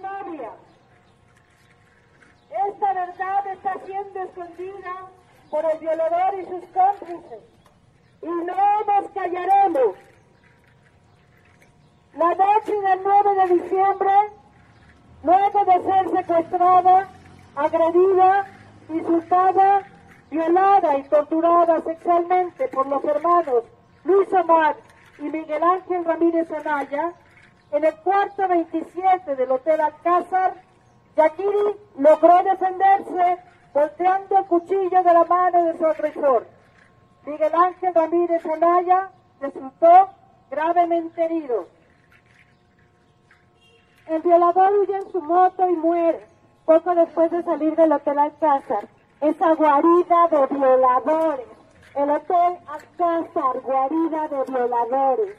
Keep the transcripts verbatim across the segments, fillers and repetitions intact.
novia. Esta verdad está siendo escondida por el violador y sus cómplices. Y no nos callaremos. La noche del nueve de diciembre, luego de ser secuestrada, agredida, insultada, violada y torturada sexualmente por los hermanos Luis Omar y Miguel Ángel Ramírez Anaya, en el cuarto veintisiete del Hotel Alcázar, Yakiri logró defenderse volteando el cuchillo de la mano de su agresor. Miguel Ángel Ramírez Anaya resultó gravemente herido. El violador huye en su moto y muere poco después de salir del Hotel Alcázar, esa guarida de violadores. El Hotel Alcázar, guarida de violadores.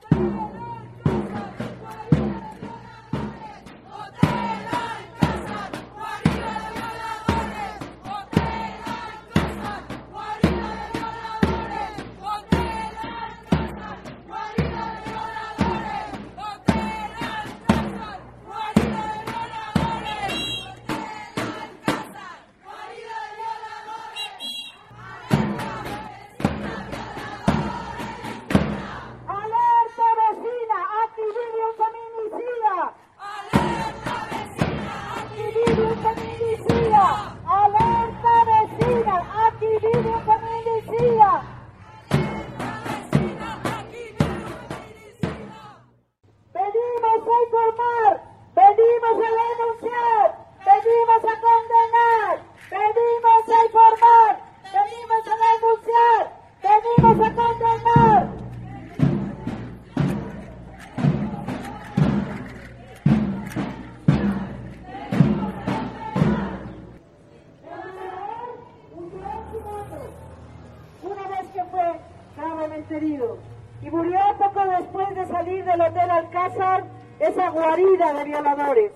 Herido y murió poco después de salir del Hotel Alcázar, esa guarida de violadores.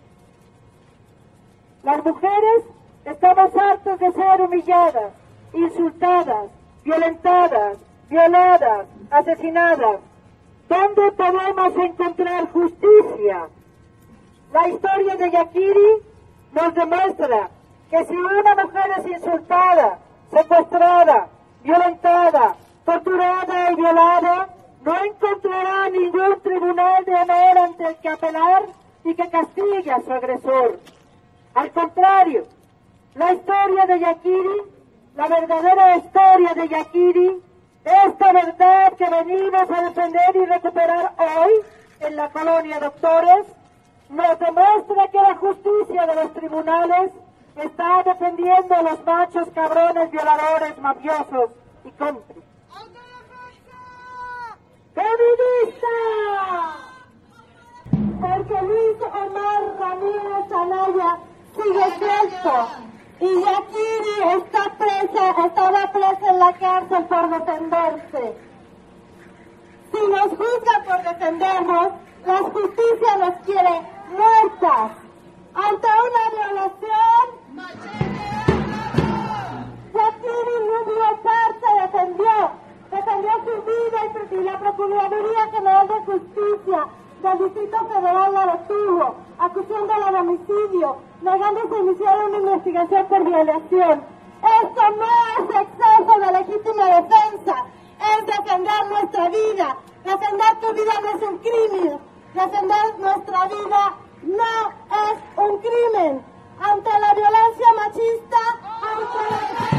Las mujeres estamos hartos de ser humilladas, insultadas, violentadas, violadas, asesinadas. ¿Dónde podemos encontrar justicia? La historia de Yakiri nos demuestra que si una mujer es insultada, secuestrada, violentada, torturada y violada, no encontrará ningún tribunal de honor ante el que apelar y que castigue a su agresor. Al contrario, la historia de Yakiri, la verdadera historia de Yakiri, esta verdad que venimos a defender y recuperar hoy en la colonia Doctores, nos demuestra que la justicia de los tribunales está defendiendo a los machos cabrones, violadores, mafiosos y cómplices. ¡Feminista! Porque Luis Omar Ramírez Anaya sigue suelto y Yakiri está presa, estaba presa en la cárcel por defenderse. Si nos juzga por defendernos, la justicia nos quiere muertas. Ante una violación, Yakiri no dio parte, defendió. Defendió su vida y la Procuraduría General de Justicia del Distrito Federal la detuvo, acusándola de homicidio, negándose a iniciar una investigación por violación. Esto no es exceso de legítima defensa, es defender nuestra vida. Defender tu vida no es un crimen, defender nuestra vida no es un crimen. Ante la violencia machista, ante la...